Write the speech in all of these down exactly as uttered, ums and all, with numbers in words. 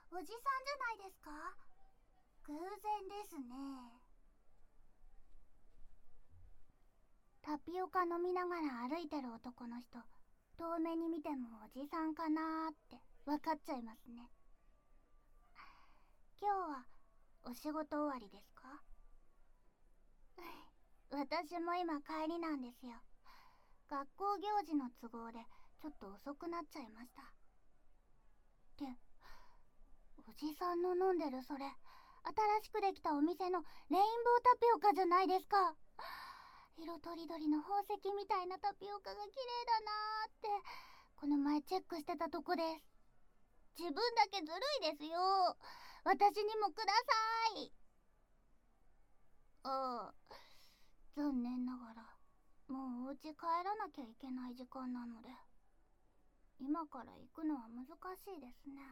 おじさんじゃないですか？偶然ですね。タピオカ飲みながら歩いてる男の人、遠目に見てもおじさんかなーって分かっちゃいますね。今日はお仕事終わりですか？私も今帰りなんですよ。学校行事の都合でちょっと遅くなっちゃいました。っておじさんの飲んでるそれ、新しくできたお店のレインボータピオカじゃないですか。色とりどりの宝石みたいなタピオカが綺麗だなーってこの前チェックしてたとこです。自分だけずるいですよ。私にもください。ああ、残念ながらもうお家帰らなきゃいけない時間なので、今から行くのは難しいですね。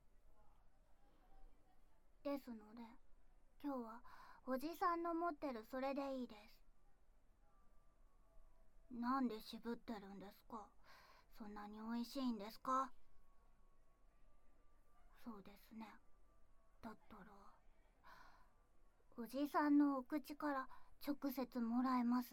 ですので今日はおじさんの持ってるそれでいいです。なんで渋ってるんですか？そんなに美味しいんですか？そうですね。だったらおじさんのお口から直接もらえます。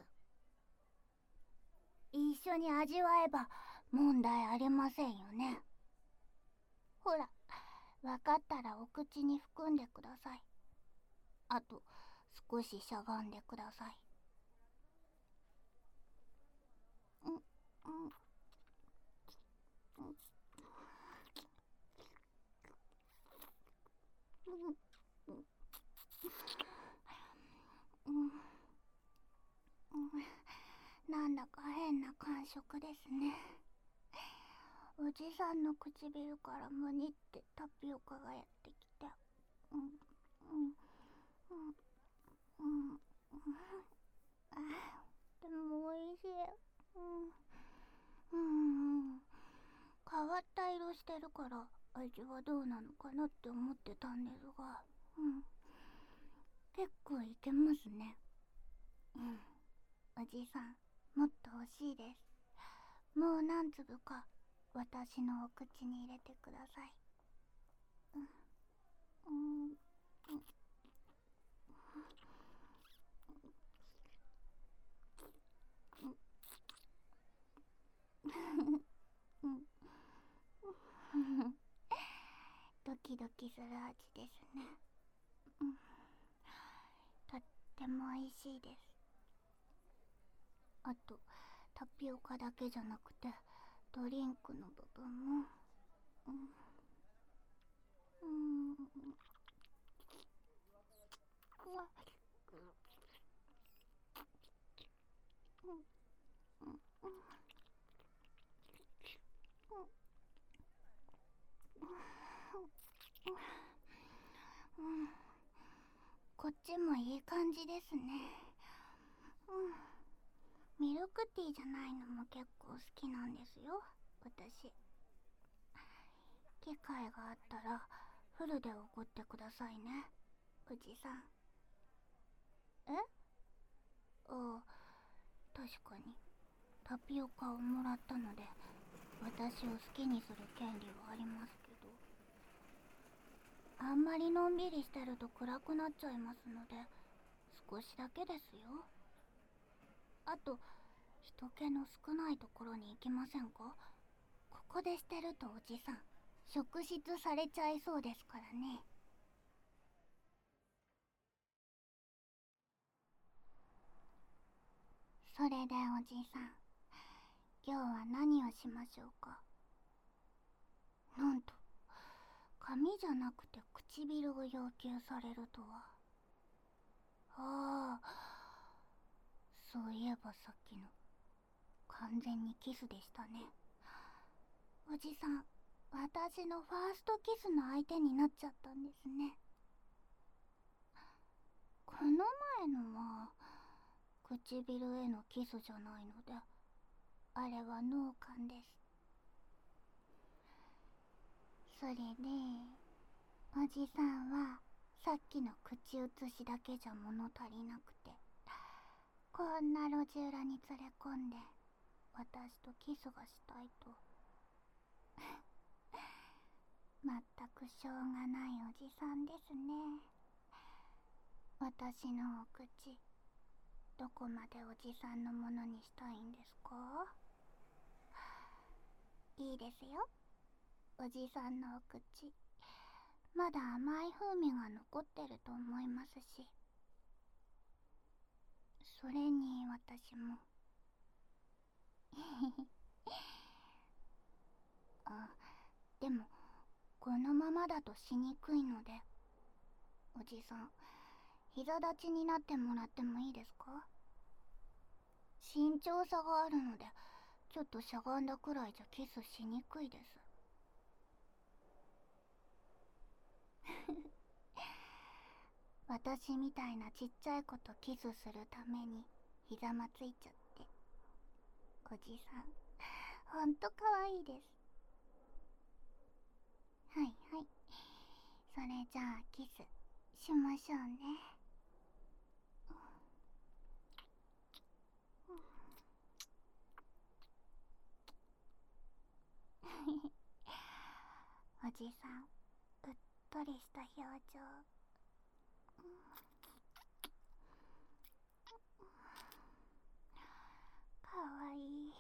一緒に味わえば問題ありませんよね。ほら、分かったらお口に含んでください。あと少ししゃがんでください。うん、うん、うん、うん、うん、うん、なんだか変な感触ですね。おじさんの唇からむにってタピオカがやってきて、うん、うん、うん、うん、うん、あでも美味しい。うん、うん、変わった色してるから味はどうなのかなって思ってたんですが、うん、結構いけますね。うん、おじさん、もっと欲しいです。もう何粒か私のお口に入れてください。うん、うん、うん、うん、ドキドキする味ですね。うん、とっても美味しいです。あとタピオカだけじゃなくてドリンクの部分も、うん、うん、うわ、うん、うん、うん、うん、こっちもいい感じですね。うん、ミルクティーじゃないのも結構好きなんですよ、私。機会があったらフルでおごってくださいね、おじさん。え？ああ、確かにタピオカをもらったので私を好きにする権利はありますけど、あんまりのんびりしてると暗くなっちゃいますので少しだけですよ。あと人気の少ないところに行きませんか？ここでしてるとおじさん職質されちゃいそうですからね。それでおじさん、今日は何をしましょうか？なんと髪じゃなくて唇を要求されるとは。ああ、そういえばさっきの完全にキスでしたね。おじさん、私のファーストキスの相手になっちゃったんですね。この前のは唇へのキスじゃないので、あれは脳幹です。それでおじさんはさっきの口移しだけじゃ物足りなくて、こんな路地裏に連れ込んで私とキスがしたいと。 まったくしょうがないおじさんですね。私のお口、どこまでおじさんのものにしたいんですか？いいですよ。おじさんのお口、まだ甘い風味が残ってると思いますし。それに私もあ、でもこのままだとしにくいので、おじさん、膝立ちになってもらってもいいですか？身長差があるので、ちょっとしゃがんだくらいじゃキスしにくいです。私みたいなちっちゃい子とキスするために膝まついちゃって。おじさん、ほんとかわいいです。はいはい。それじゃあキスしましょうね。おじさん、うっとりした表情。かわいい。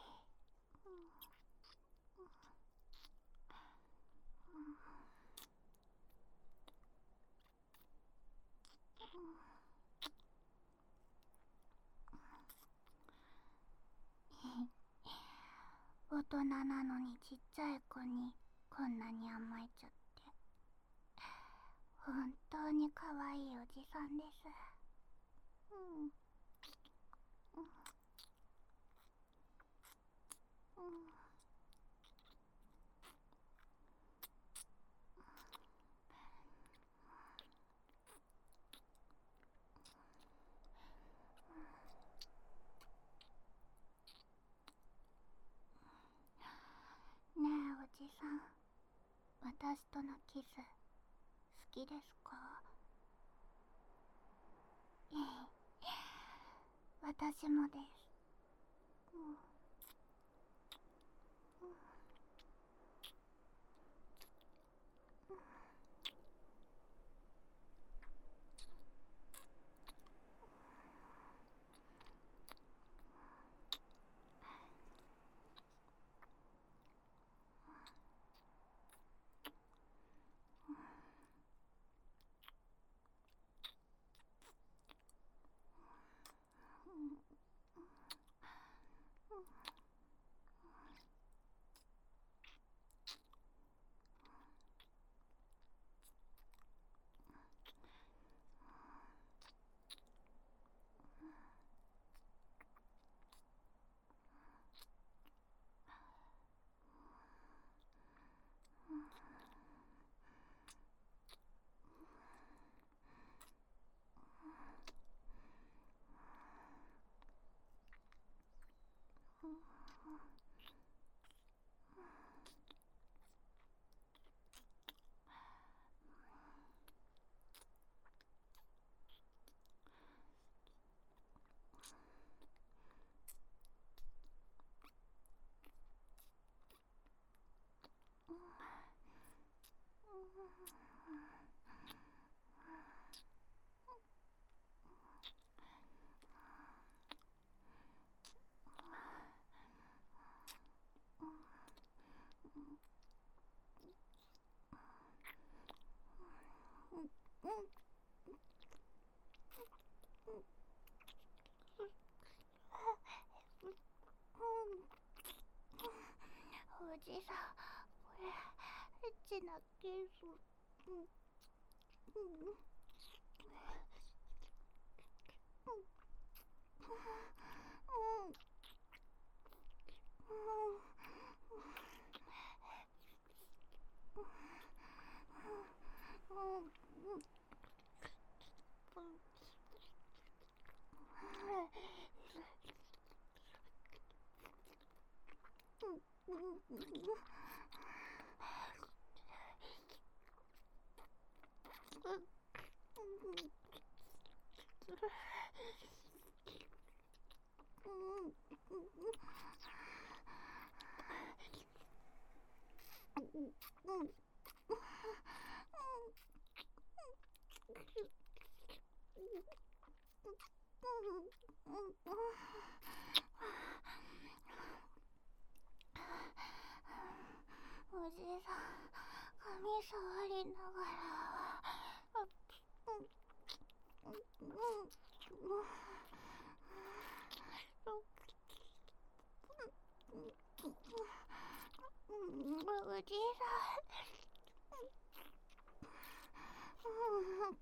大人なのにちっちゃい子にこんなに甘えちゃって、本当にかわいいおじさんです。うん。うん。うん。ねえおじさん、私とのキス好きですか？ええ、私もです。うん。おじさん、これエッチなキス。うん。うん。 おじいさん、髪触りながら、おじいさん。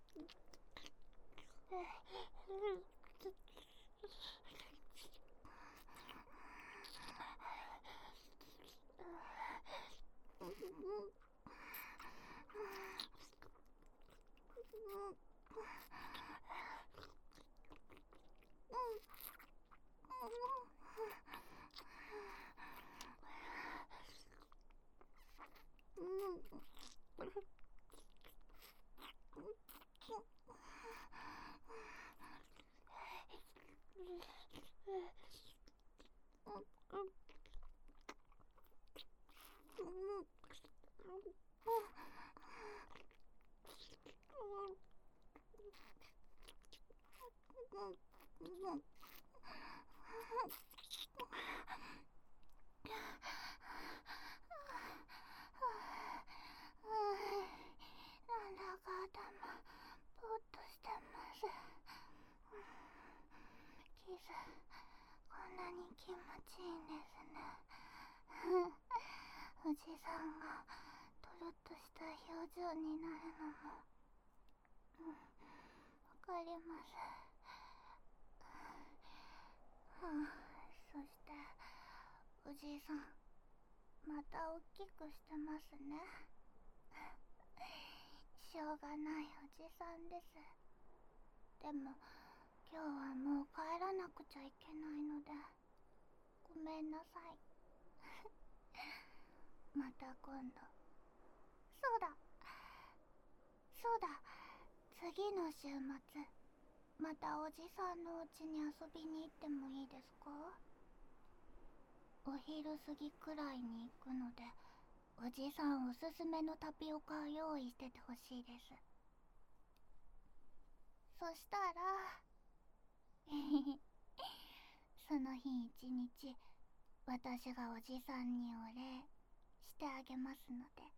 なんだか頭ぼーっとしてます。キス、こんなに気持ちいいんですね。おじさんがとろっとした表情になるのも、うん、わかります。はあ、そしておじいさん、また大きくしてますね。しょうがないおじさんです。でも今日はもう帰らなくちゃいけないので、ごめんなさい。また今度。そうだそうだ、次の週末またおじさんのお家に遊びに行ってもいいですか？お昼過ぎくらいに行くので、おじさんおすすめのタピオカを用意しててほしいです。そしたらその日一日、私がおじさんにお礼してあげますので。